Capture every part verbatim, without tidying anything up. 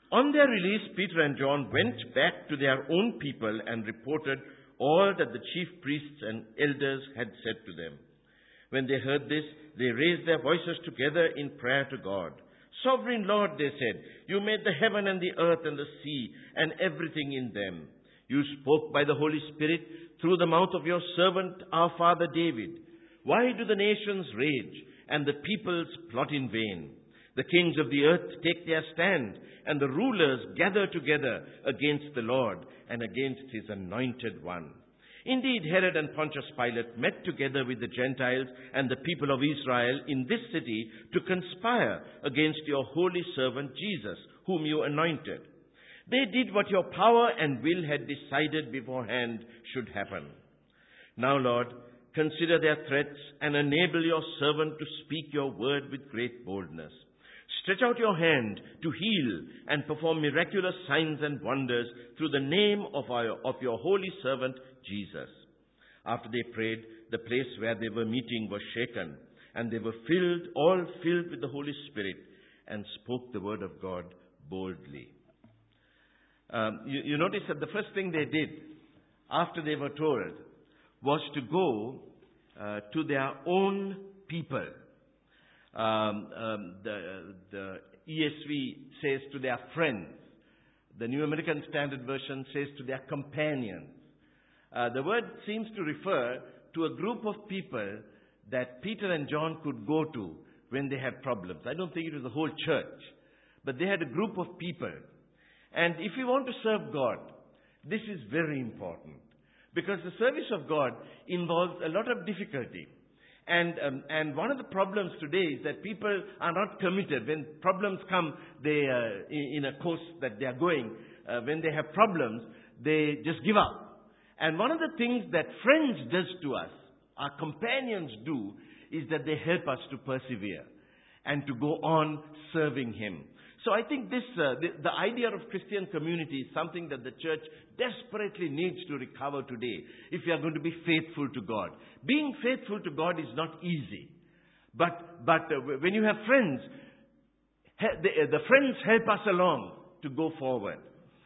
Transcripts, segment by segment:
On their release, Peter and John went back to their own people and reported all that the chief priests and elders had said to them. When they heard this, they raised their voices together in prayer to God. Sovereign Lord, they said, you made the heaven and the earth and the sea and everything in them. You spoke by the Holy Spirit through the mouth of your servant, our father David. Why do the nations rage and the peoples plot in vain? The kings of the earth take their stand, and the rulers gather together against the Lord and against his anointed one. Indeed, Herod and Pontius Pilate met together with the Gentiles and the people of Israel in this city to conspire against your holy servant Jesus, whom you anointed. They did what your power and will had decided beforehand should happen. Now, Lord, consider their threats and enable your servant to speak your word with great boldness. Stretch out your hand to heal and perform miraculous signs and wonders through the name of, our, of your holy servant, Jesus. After they prayed, the place where they were meeting was shaken, and they were filled, all filled with the Holy Spirit, and spoke the word of God boldly. Um, you, you notice that the first thing they did after they were told was to go uh, to their own people. Um, um, the, the E S V says to their friends. The New American Standard Version says to their companions. Uh, the word seems to refer to a group of people that Peter and John could go to when they had problems. I don't think it was the whole church, but they had a group of people. And if you want to serve God, this is very important, because the service of God involves a lot of difficulty. And um, and one of the problems today is that people are not committed. When problems come, they uh, in, in a course that they are going, uh, when they have problems, they just give up. And one of the things that friends does to us, our companions do, is that they help us to persevere and to go on serving Him. So I think this uh, the, the idea of Christian community is something that the church desperately needs to recover today if we are going to be faithful to God. Being faithful to God is not easy. But but uh, when you have friends, he, the, uh, the friends help us along to go forward.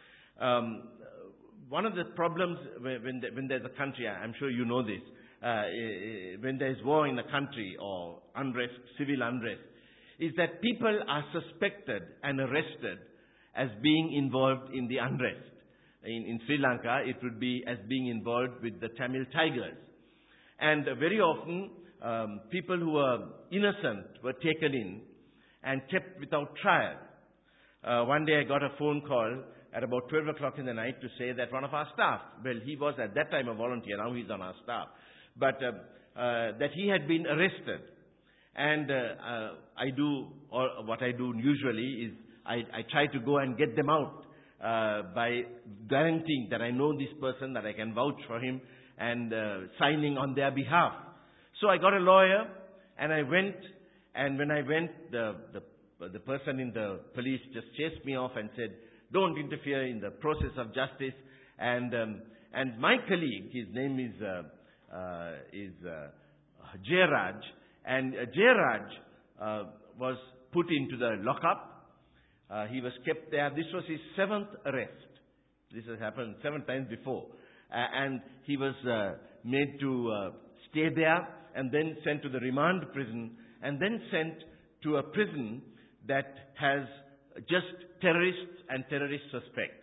Um, one of the problems when, when, the, when there's a country, I'm sure you know this, uh, when there's war in a country or unrest, civil unrest, is that people are suspected and arrested as being involved in the unrest. In, in Sri Lanka, it would be as being involved with the Tamil Tigers. And uh, very often, um, people who were innocent were taken in and kept without trial. Uh, one day I got a phone call at about twelve o'clock in the night to say that one of our staff, well, he was at that time a volunteer, now he's on our staff, but uh, uh, that he had been arrested. And uh, uh, I do, or what I do usually is I, I try to go and get them out uh, by guaranteeing that I know this person, that I can vouch for him, and uh, signing on their behalf. So I got a lawyer, and I went, and when I went, the, the, the person in the police just chased me off and said, don't interfere in the process of justice. And um, and my colleague, his name is, uh, uh, is uh, Jairaj, and uh, Jairaj uh, was put into the lockup. Uh, he was kept there. This was his seventh arrest. This has happened seven times before. Uh, and he was uh, made to uh, stay there and then sent to the remand prison and then sent to a prison that has just terrorists and terrorist suspects.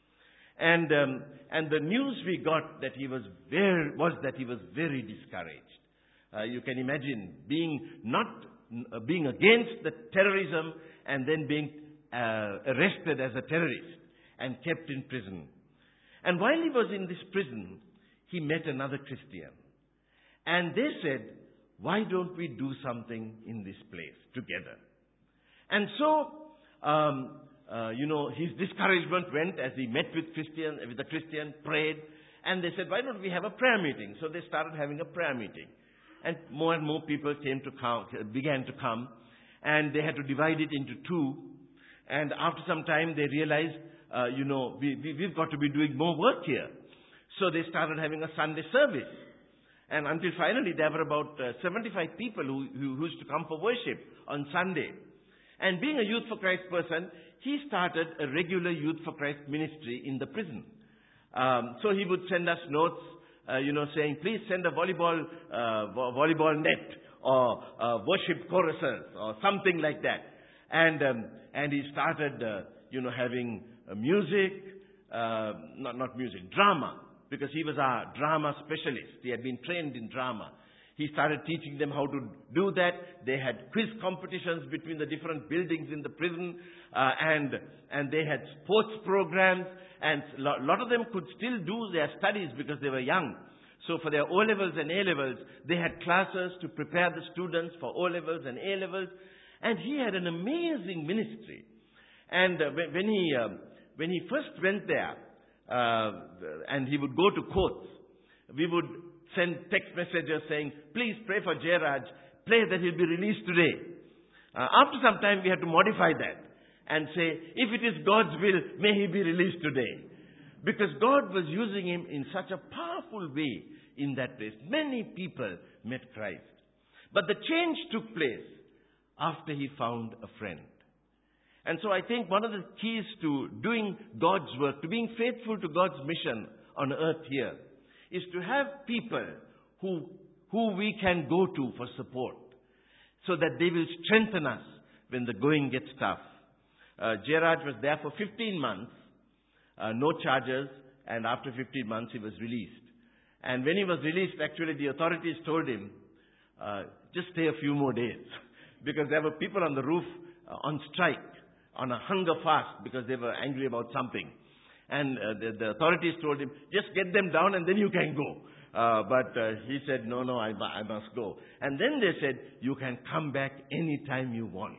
And um, and the news we got that he was very was that he was very discouraged. Uh, you can imagine being not uh, being against the terrorism and then being uh, arrested as a terrorist and kept in prison. And while he was in this prison, he met another Christian. And they said, why don't we do something in this place together? And so, um, uh, you know, his discouragement went as he met with Christian, with the Christian, prayed, and they said, why don't we have a prayer meeting? So they started having a prayer meeting. And more and more people came to come, began to come, and they had to divide it into two. And after some time, they realized, uh, you know, we, we, we've got to be doing more work here. So they started having a Sunday service. And until finally, there were about uh, seventy-five people who, who used to come for worship on Sunday. And being a Youth for Christ person, he started a regular Youth for Christ ministry in the prison. Um, so he would send us notes, uh, you know, saying, please send a volleyball, uh, vo- volleyball net or uh, worship choruses or something like that. And um, and he started, uh, you know, having uh, music, uh, not not music, drama, because he was our drama specialist. He had been trained in drama. He started teaching them how to do that. They had quiz competitions between the different buildings in the prison, uh, and and they had sports programs, and a lot, lot of them could still do their studies because they were young. So for their O-levels and A-levels, they had classes to prepare the students for O-levels and A-levels, and he had an amazing ministry. And uh, when, when he uh, when he first went there, uh, and he would go to courts, we would send text messages saying, please pray for Jairaj, pray that he'll be released today. Uh, after some time, we had to modify that and say, if it is God's will, may he be released today. Because God was using him in such a powerful way in that place. Many people met Christ. But the change took place after he found a friend. And so I think one of the keys to doing God's work, to being faithful to God's mission on earth here, is to have people who, who we can go to for support, so that they will strengthen us when the going gets tough. Uh, Jairaj was there for fifteen months, uh, no charges, and after fifteen months he was released. And when he was released, actually the authorities told him, uh, just stay a few more days, because there were people on the roof uh, on strike, on a hunger fast, because they were angry about something. And uh, the, the authorities told him, just get them down and then you can go. Uh, but uh, he said, no, no, I, I must go. And then they said, you can come back anytime you want.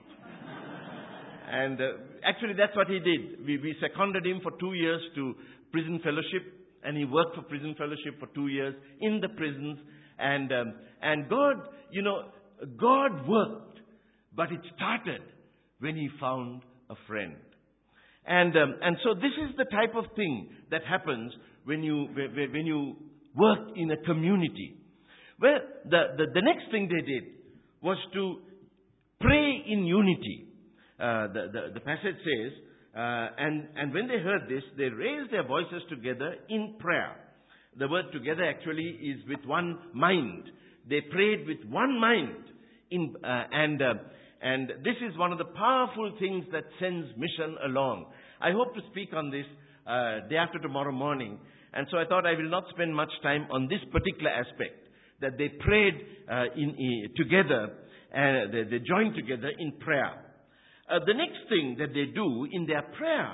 and uh, actually that's what he did. We, we seconded him for two years to prison fellowship. And he worked for prison fellowship for two years in the prisons. And, um, and God, you know, God worked. But it started when he found a friend. And um, and so this is the type of thing that happens when you when you work in a community. Well, the, the, the next thing they did was to pray in unity. Uh, the, the, the passage says, uh, and, and when they heard this, they raised their voices together in prayer. The word together actually is with one mind. They prayed with one mind. In, uh, and... Uh, And this is one of the powerful things that sends mission along. I hope to speak on this uh, day after tomorrow morning. And so I thought I will not spend much time on this particular aspect, that they prayed uh, in, in, together, and uh, they, they joined together in prayer. Uh, the next thing that they do in their prayer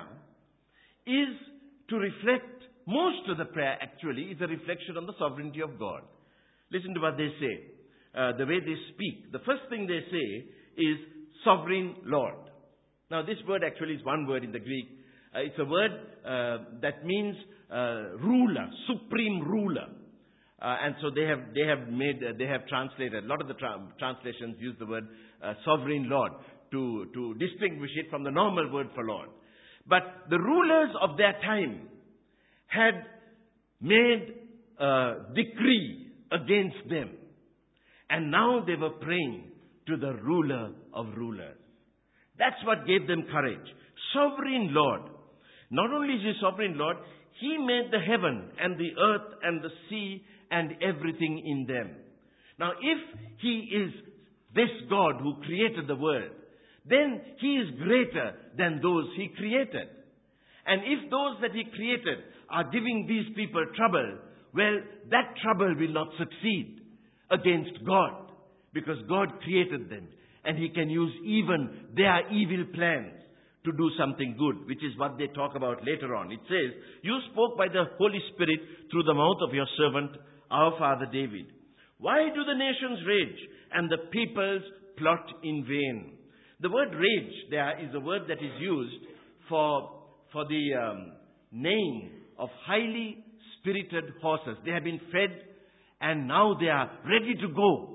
is to reflect, most of the prayer actually is a reflection on the sovereignty of God. Listen to what they say, uh, the way they speak. The first thing they say is sovereign Lord. Now this word actually is one word in the Greek. Uh, it's a word uh, that means uh, ruler, supreme ruler. Uh, and so they have they have made uh, they have translated, a lot of the tra- translations use the word uh, sovereign Lord to, to distinguish it from the normal word for Lord. But the rulers of their time had made a decree against them. And now they were praying to the ruler of rulers. That's what gave them courage. Sovereign Lord. Not only is he sovereign Lord, he made the heaven and the earth and the sea and everything in them. Now, if he is this God who created the world, then he is greater than those he created. And if those that he created are giving these people trouble, well, that trouble will not succeed against God. Because God created them, and he can use even their evil plans to do something good, which is what they talk about later on. It says, you spoke by the Holy Spirit through the mouth of your servant, our father David. Why do the nations rage and the peoples plot in vain? The word rage there is a word that is used for, for the um, name of highly spirited horses. They have been fed, and now they are ready to go.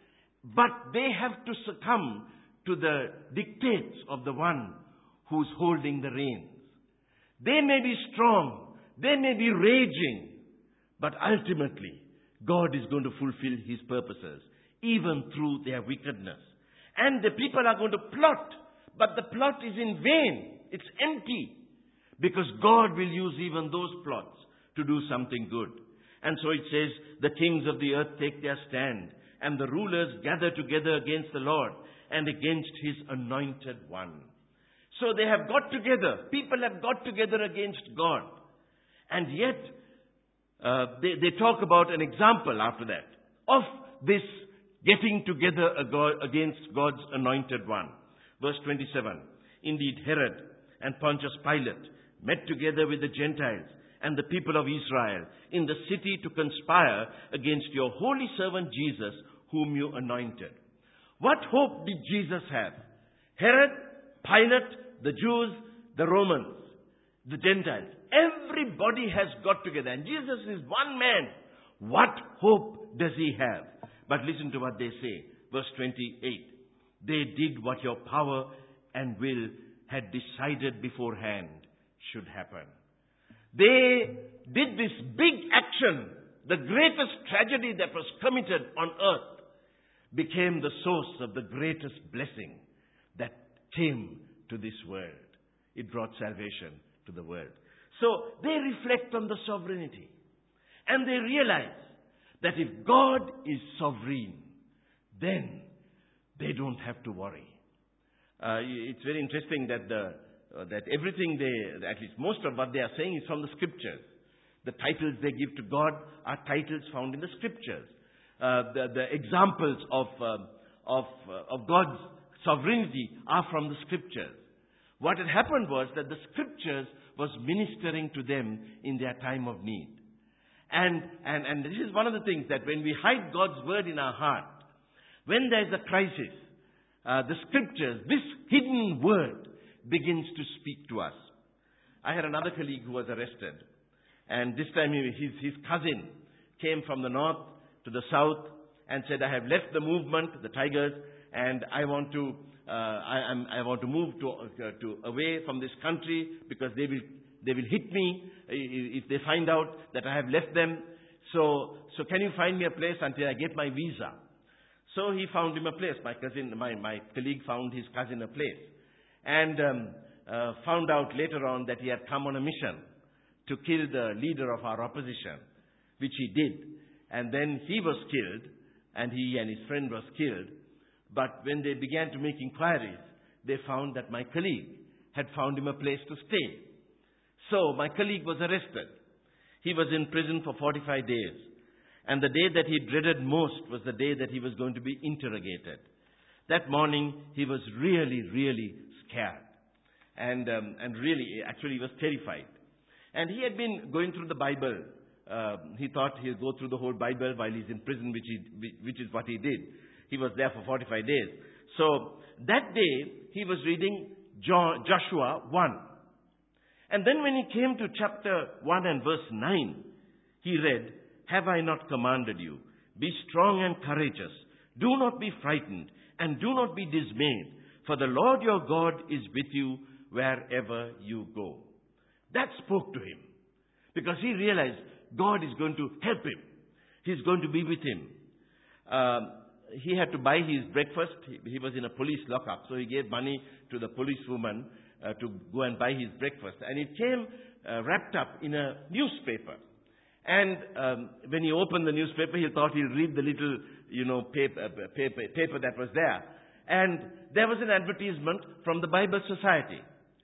But they have to succumb to the dictates of the one who's holding the reins. They may be strong, they may be raging, but ultimately God is going to fulfill his purposes, even through their wickedness. And the people are going to plot, but the plot is in vain. It's empty. Because God will use even those plots to do something good. And so it says, the kings of the earth take their stand, and the rulers gather together against the Lord and against His anointed one. So they have got together. People have got together against God. And yet, uh, they, they talk about an example after that of this getting together against God's anointed one. Verse twenty-seven. Indeed, Herod and Pontius Pilate met together with the Gentiles and the people of Israel in the city to conspire against your holy servant Jesus, whom you anointed. What hope did Jesus have? Herod, Pilate, the Jews, the Romans, the Gentiles. Everybody has got together. And Jesus is one man. What hope does he have? But listen to what they say. Verse twenty-eight. They did what your power and will had decided beforehand should happen. They did this big action. The greatest tragedy that was committed on earth became the source of the greatest blessing that came to this world. It brought salvation to the world. So they reflect on the sovereignty. And they realize that if God is sovereign, then they don't have to worry. Uh, it's very interesting that the uh, that everything they, at least most of what they are saying is from the Scriptures. The titles they give to God are titles found in the Scriptures. Uh, the, the examples of uh, of uh, of God's sovereignty are from the Scriptures. What had happened was that the Scriptures was ministering to them in their time of need. And, and, and this is one of the things that when we hide God's word in our heart, when there is a crisis, uh, the Scriptures, this hidden word begins to speak to us. I had another colleague who was arrested. And this time he, his, his cousin came from the north to the south and said, I have left the movement, the Tigers, and I want to uh, I, I'm, I want to move to, uh, to away from this country because they will they will hit me if they find out that I have left them. So so can you find me a place until I get my visa? So he found him a place. My cousin, my, my colleague found his cousin a place, and um, uh, found out later on that he had come on a mission to kill the leader of our opposition, which he did. And then he was killed, and he and his friend was killed. But when they began to make inquiries, they found that my colleague had found him a place to stay. So my colleague was arrested. He was in prison for forty-five days. And the day that he dreaded most was the day that he was going to be interrogated. That morning, he was really, really scared. And, um, and really, actually, he was terrified. And he had been going through the Bible. Uh, he thought he'd go through the whole Bible while he's in prison, which, he, which is what he did. He was there for forty-five days. So that day, he was reading John, Joshua one. And then when he came to chapter one and verse nine, he read, Have I not commanded you? Be strong and courageous. Do not be frightened and do not be dismayed, for the Lord your God is with you wherever you go. That spoke to him, because he realized God is going to help him. He's going to be with him. Um, he had to buy his breakfast. He, he was in a police lockup, so he gave money to the policewoman uh, to go and buy his breakfast. And it came uh, wrapped up in a newspaper. And um, when he opened the newspaper, he thought he'd read the little, you know, paper, paper, paper that was there. And there was an advertisement from the Bible Society.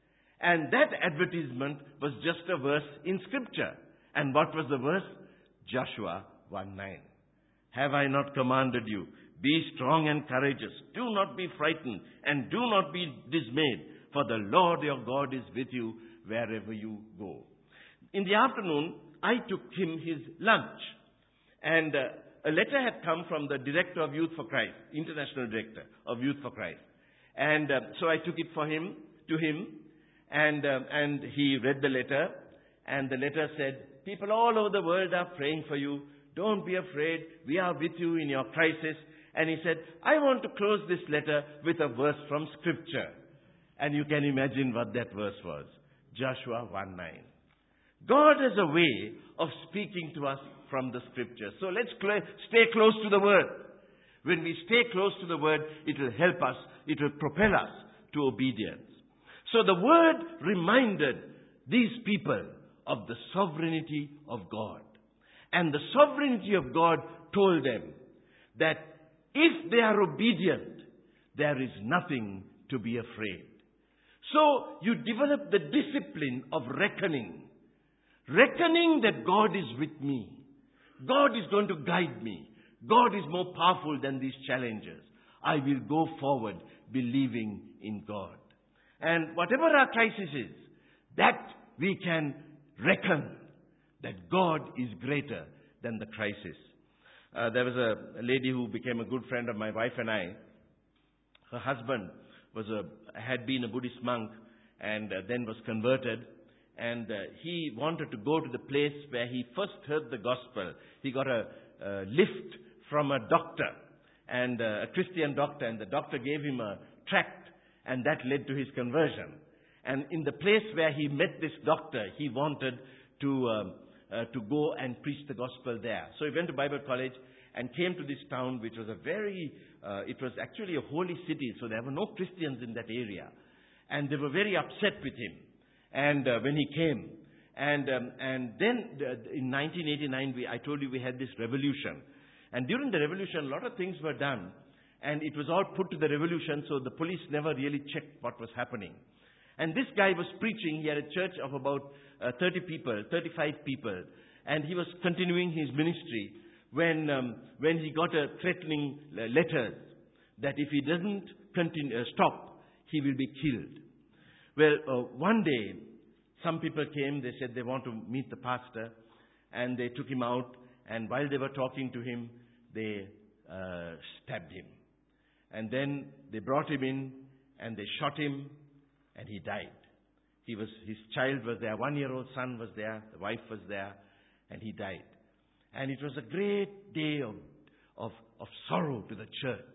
And that advertisement was just a verse in Scripture. And what was the verse? Joshua one nine. Have I not commanded you? Be strong and courageous. Do not be frightened and do not be dismayed, for the Lord your God is with you wherever you go. In the afternoon, I took him his lunch. And uh, a letter had come from the Director of Youth for Christ, International Director of Youth for Christ. And uh, so I took it for him, to him, and, um, and he read the letter. And the letter said, people all over the world are praying for you. Don't be afraid. We are with you in your crisis. And he said, I want to close this letter with a verse from Scripture. And you can imagine what that verse was. Joshua one nine. God has a way of speaking to us from the Scripture. So let's cl- stay close to the Word. When we stay close to the Word, it will help us. It will propel us to obedience. So the word reminded these people of the sovereignty of God. And the sovereignty of God told them that if they are obedient, there is nothing to be afraid. So you develop the discipline of reckoning. Reckoning that God is with me. God is going to guide me. God is more powerful than these challenges. I will go forward believing in God. And whatever our crisis is, that we can reckon that God is greater than the crisis. Uh, there was a, a lady who became a good friend of my wife and I. Her husband was a, had been a Buddhist monk and uh, then was converted. And uh, he wanted to go to the place where he first heard the gospel. He got a, a lift from a doctor, and uh, a Christian doctor, and the doctor gave him a tract, and that led to his conversion. And in the place where he met this doctor, he wanted to um, uh, to go and preach the gospel there. So he went to Bible college and came to this town, which was a very, uh, it was actually a holy city, so there were no Christians in that area. And they were very upset with him. And uh, when he came, and um, and then uh, in nineteen eighty-nine, we, I told you we had this revolution. And during the revolution, a lot of things were done. And it was all put to the revolution, so the police never really checked what was happening. And this guy was preaching. He had a church of about uh, thirty people, thirty-five people. And he was continuing his ministry when um, when he got a threatening uh, letter that if he doesn't continue, uh, stop, he will be killed. Well, uh, one day, some people came. They said they want to meet the pastor. And they took him out. And while they were talking to him, they uh, stabbed him. And then they brought him in and they shot him and he died. He was, his child was there, one-year-old son was there, the wife was there, and he died. And it was a great day of, of, of sorrow to the church.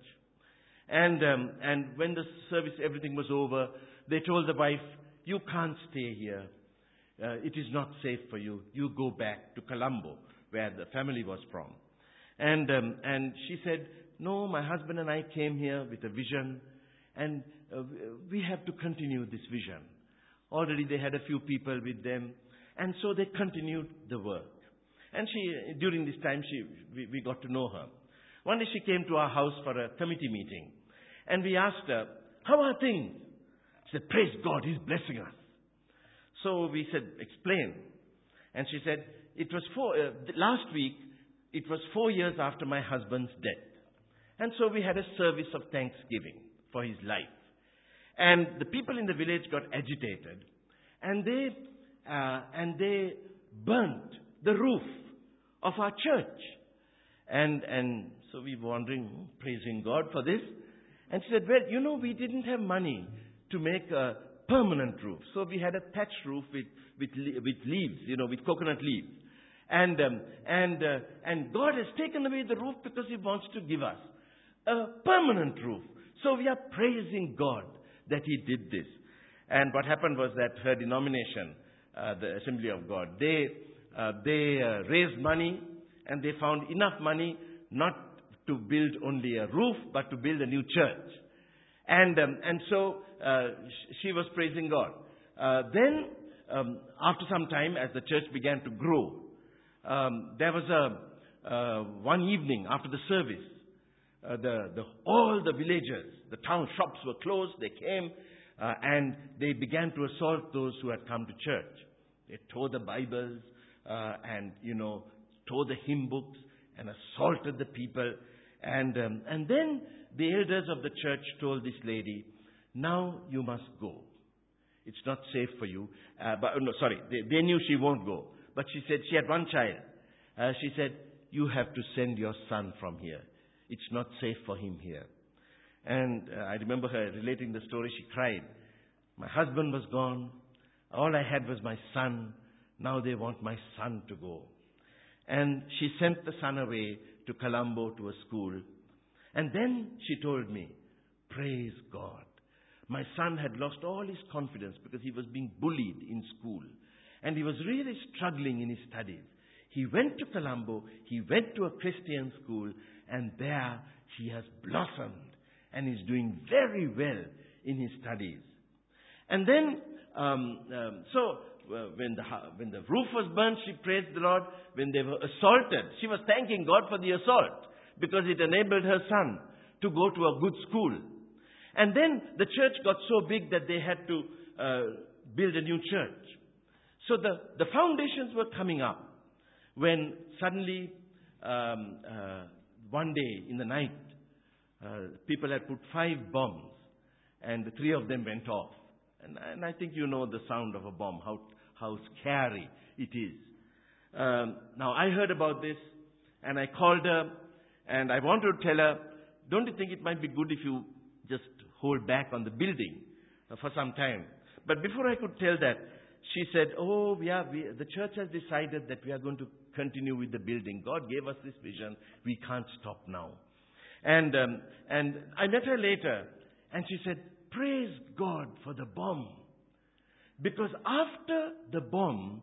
And, um, and when the service, everything was over, they told the wife, you can't stay here. Uh, it is not safe for you. You go back to Colombo, where the family was from. And um, and she said, no, my husband and I came here with a vision, and uh, we have to continue this vision. Already they had a few people with them, and so they continued the work. And she, during this time, she we, we got to know her. One day she came to our house for a committee meeting, and we asked her, how are things? She said, praise God, He's blessing us. So we said, explain. And she said, it was four, uh, last week, it was four years after my husband's death. And so we had a service of thanksgiving for his life. And the people in the village got agitated. And they, uh, and they burnt the roof of our church. And, and so we were wondering, praising God for this. And she said, well, you know, we didn't have money to make a permanent roof. So we had a thatch roof with, with, with leaves, you know, with coconut leaves. And um, and uh, and God has taken away the roof because He wants to give us a permanent roof. So we are praising God that He did this. And what happened was that her denomination, uh, the Assembly of God, they uh, they uh, raised money, and they found enough money not to build only a roof, but to build a new church. And um, and so uh, she was praising God. Uh, then um, after some time, as the church began to grow, Um, there was a uh, one evening after the service, uh, the, the all the villagers, the town shops were closed. They came uh, and they began to assault those who had come to church. They tore the Bibles uh, and you know tore the hymn books and assaulted the people. And um, and then the elders of the church told this lady, "Now you must go. It's not safe for you." Uh, but no, sorry, they, they knew she won't go. But she said, she had one child. Uh, she said, you have to send your son from here. It's not safe for him here. And uh, I remember her relating the story. She cried. My husband was gone. All I had was my son. Now they want my son to go. And she sent the son away to Colombo to a school. And then she told me, praise God. My son had lost all his confidence because he was being bullied in school. And he was really struggling in his studies. He went to Colombo, he went to a Christian school, and there he has blossomed and is doing very well in his studies. And then, um, um, so uh, when the when the roof was burnt, she praised the Lord. When they were assaulted, she was thanking God for the assault because it enabled her son to go to a good school. And then the church got so big that they had to uh, build a new church. So the, the foundations were coming up when suddenly um, uh, one day in the night, uh, people had put five bombs and the three of them went off. And, and I think you know the sound of a bomb, how, how scary it is. Um, now I heard about this and I called her and I wanted to tell her, don't you think it might be good if you just hold back on the building uh, for some time? But before I could tell that, she said, oh, yeah, we, the church has decided that we are going to continue with the building. God gave us this vision. We can't stop now. And, um, and I met her later, and she said, praise God for the bomb. Because after the bomb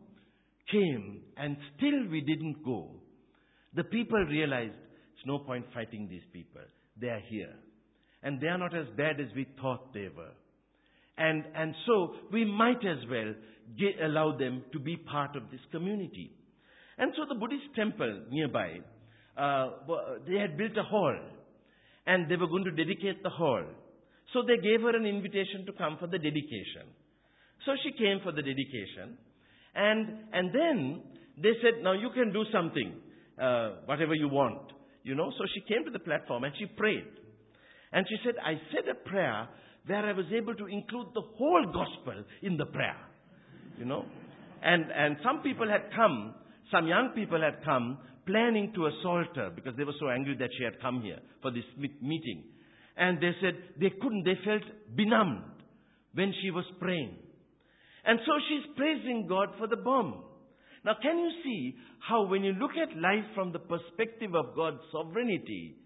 came, and still we didn't go, the people realized it's no point fighting these people. They are here. And they are not as bad as we thought they were. And, and so we might as well get, allow them to be part of this community. And so the Buddhist temple nearby, uh, they had built a hall. And they were going to dedicate the hall. So they gave her an invitation to come for the dedication. So she came for the dedication. And, and then they said, now you can do something, uh, whatever you want. You know, so she came to the platform and she prayed. And she said, I said a prayer where I was able to include the whole gospel in the prayer. You know. And, and some people had come, some young people had come planning to assault her because they were so angry that she had come here for this meeting. And they said they couldn't, they felt benumbed when she was praying. And so she's praising God for the bomb. Now can you see how when you look at life from the perspective of God's sovereignty,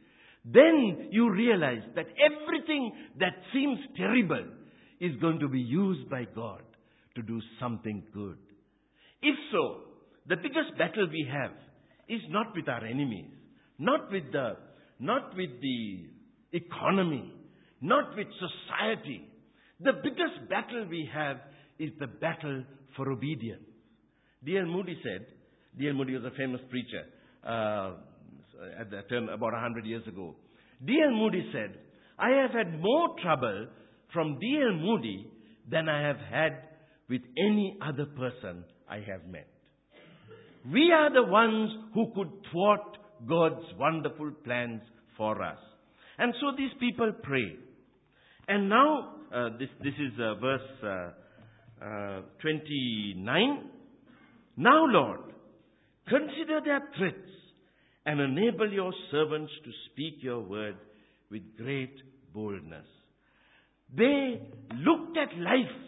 then you realize that everything that seems terrible is going to be used by God to do something good. If so, the biggest battle we have is not with our enemies, not with the, not with the economy, not with society. The biggest battle we have is the battle for obedience. D L Moody said, D L Moody was a famous preacher uh, at that time about a hundred years ago. D L Moody said, I have had more trouble from D L Moody than I have had with any other person I have met. We are the ones who could thwart God's wonderful plans for us. And so these people pray. And now, uh, this, this is uh, verse uh, uh, twenty-nine. Now, Lord, consider their threats and enable your servants to speak your word with great boldness. They looked at life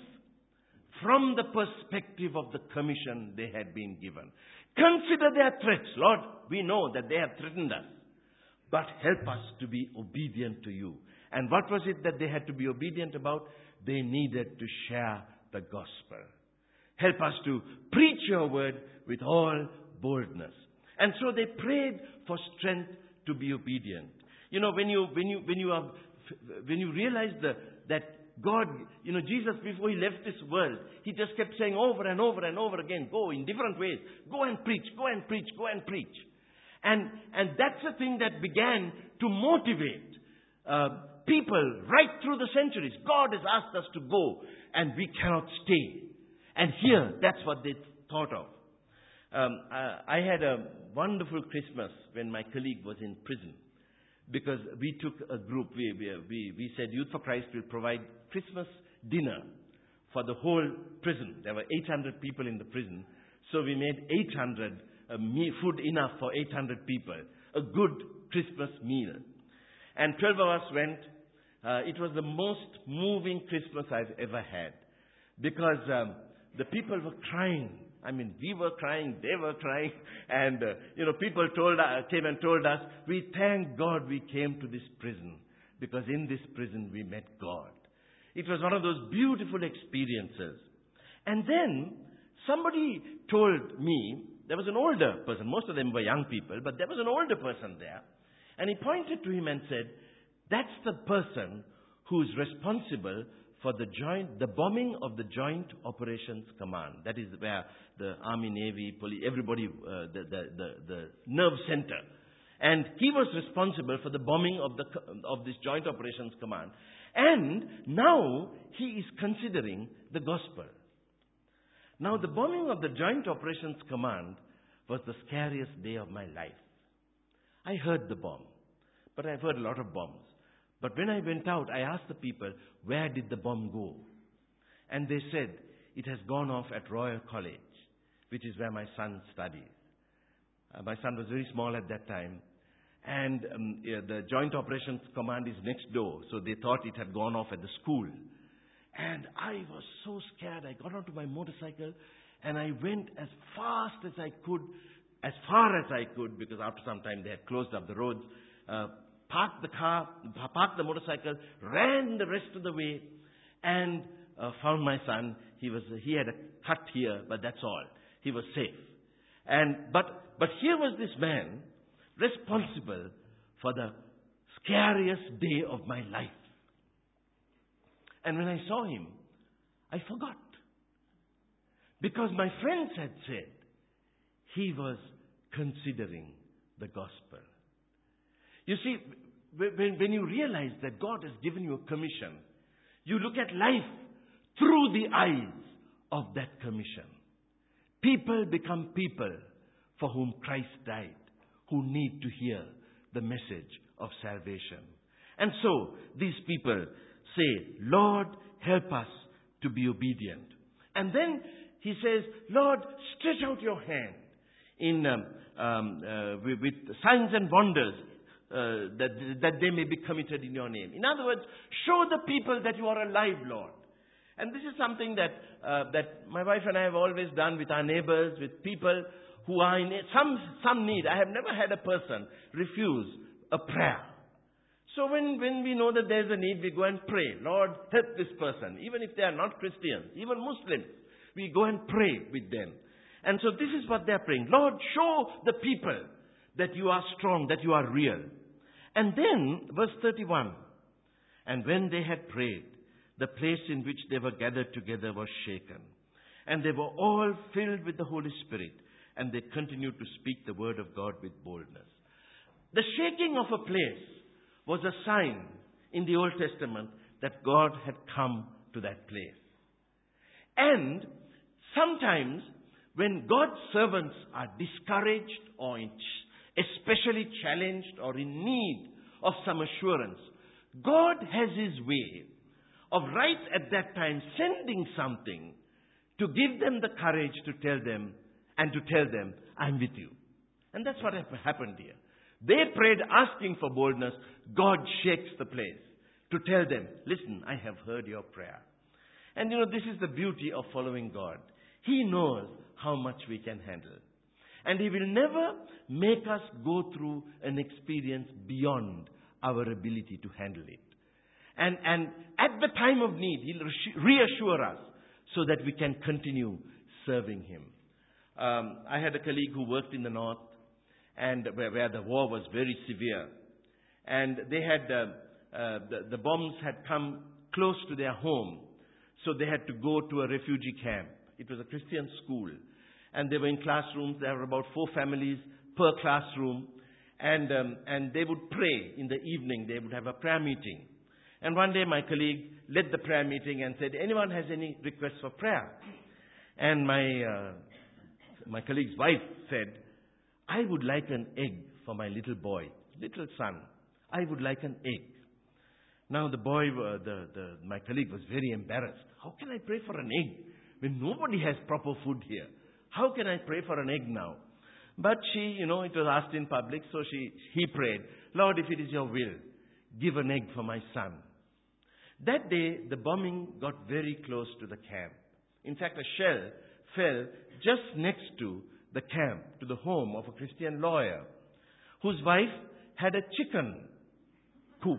from the perspective of the commission they had been given. Consider their threats. Lord, we know that they have threatened us, but help us to be obedient to you. And what was it that they had to be obedient about? They needed to share the gospel. Help us to preach your word with all boldness. And so they prayed for strength to be obedient. You know, when you when you when you are when you realize the, that God, you know, Jesus before he left this world, he just kept saying over and over and over again, go in different ways, go and preach, go and preach, go and preach. And and that's the thing that began to motivate uh, people right through the centuries. God has asked us to go, and we cannot stay. And here, that's what they thought of. Um, I, I had a wonderful Christmas when my colleague was in prison, because we took a group, we, we, we said Youth for Christ will provide Christmas dinner for the whole prison. There were eight hundred people in the prison, so we made eight hundred, uh, me, food enough for eight hundred people, a good Christmas meal. And twelve of us went. Uh, it was the most moving Christmas I've ever had, because um, the people were crying. I mean, we were crying, they were crying, and, uh, you know, people told uh, came and told us, we thank God we came to this prison, because in this prison we met God. It was one of those beautiful experiences. And then somebody told me, there was an older person, most of them were young people, but there was an older person there, and he pointed to him and said, that's the person who is responsible for the joint, the bombing of the Joint Operations Command. That is where the Army, Navy, Police, everybody, uh, the, the, the, the nerve center. And he was responsible for the bombing of the of this Joint Operations Command. And now he is considering the gospel. Now the bombing of the Joint Operations Command was the scariest day of my life. I heard the bomb, but I've heard a lot of bombs. But when I went out, I asked the people, where did the bomb go? And they said, it has gone off at Royal College, which is where my son studies. Uh, my son was very small at that time. And um, yeah, the Joint Operations Command is next door, so they thought it had gone off at the school. And I was so scared. I got onto my motorcycle and I went as fast as I could, as far as I could, because after some time they had closed up the roads, uh, parked the car, parked the motorcycle, ran the rest of the way, and uh, found my son. He was he had a cut here, but that's all. He was safe. And but but here was this man responsible for the scariest day of my life. And when I saw him, I forgot. Because my friends had said he was considering the gospel. You see, when, when you realize that God has given you a commission, you look at life through the eyes of that commission. People become people for whom Christ died, who need to hear the message of salvation. And so, these people say, Lord, help us to be obedient. And then he says, Lord, stretch out your hand in um, um, uh, with, with signs and wonders uh, that, that they may be committed in your name. In other words, show the people that you are alive, Lord. And this is something that uh, that my wife and I have always done with our neighbors, with people who are in some some need. I have never had a person refuse a prayer. So when, when we know that there's a need, we go and pray. Lord, help this person. Even if they are not Christians, even Muslims, we go and pray with them. And so this is what they're praying. Lord, show the people that you are strong, that you are real. And then, verse thirty-one, and when they had prayed, the place in which they were gathered together was shaken. And they were all filled with the Holy Spirit, and they continued to speak the word of God with boldness. The shaking of a place was a sign in the Old Testament that God had come to that place. And sometimes when God's servants are discouraged or in, especially challenged or in need of some assurance, God has His way of right at that time sending something to give them the courage to tell them and to tell them, I'm with you. And that's what happened here. They prayed asking for boldness. God shakes the place to tell them, listen, I have heard your prayer. And you know, this is the beauty of following God. He knows how much we can handle. And He will never make us go through an experience beyond our ability to handle it. And, and at the time of need, He'll reassure us so that we can continue serving Him. Um, I had a colleague who worked in the north, and where, where the war was very severe. And they had, uh, uh, the, the bombs had come close to their home. So they had to go to a refugee camp. It was a Christian school. And they were in classrooms. There were about four families per classroom. And, um, and they would pray in the evening. They would have a prayer meeting. And one day my colleague led the prayer meeting and said, anyone has any requests for prayer? And my, uh, my colleague's wife said, I would like an egg for my little boy, little son. I would like an egg. Now the boy, uh, the, the, my colleague was very embarrassed. How can I pray for an egg when nobody has proper food here? How can I pray for an egg now? But she, you know, it was asked in public, so she, he prayed, Lord, if it is your will, give an egg for my son. That day, the bombing got very close to the camp. In fact, a shell fell just next to the camp, to the home of a Christian lawyer, whose wife had a chicken coop.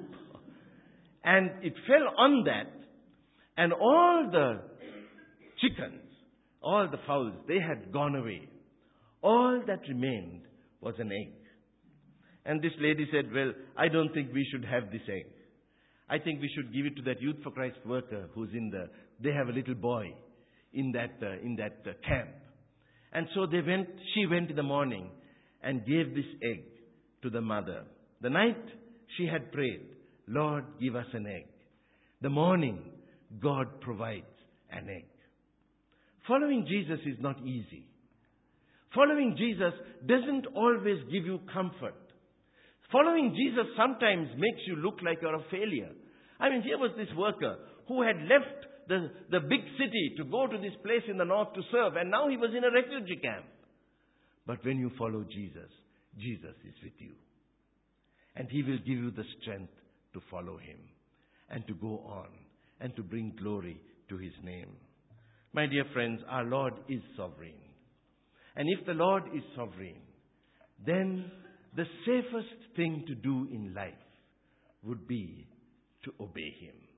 And it fell on that, and all the chickens, all the fowls, they had gone away. All that remained was an egg. And this lady said, well, I don't think we should have this egg. I think we should give it to that Youth for Christ worker who's in the, they have a little boy in that, uh, in that uh, camp. And so they went, she went in the morning and gave this egg to the mother. The night she had prayed, Lord, give us an egg. The morning, God provides an egg. Following Jesus is not easy. Following Jesus doesn't always give you comfort. Following Jesus sometimes makes you look like you're a failure. I mean, here was this worker who had left the, the big city to go to this place in the north to serve, and now he was in a refugee camp. But when you follow Jesus, Jesus is with you. And He will give you the strength to follow Him and to go on and to bring glory to His name. My dear friends, our Lord is sovereign. And if the Lord is sovereign, then the safest thing to do in life would be to obey Him.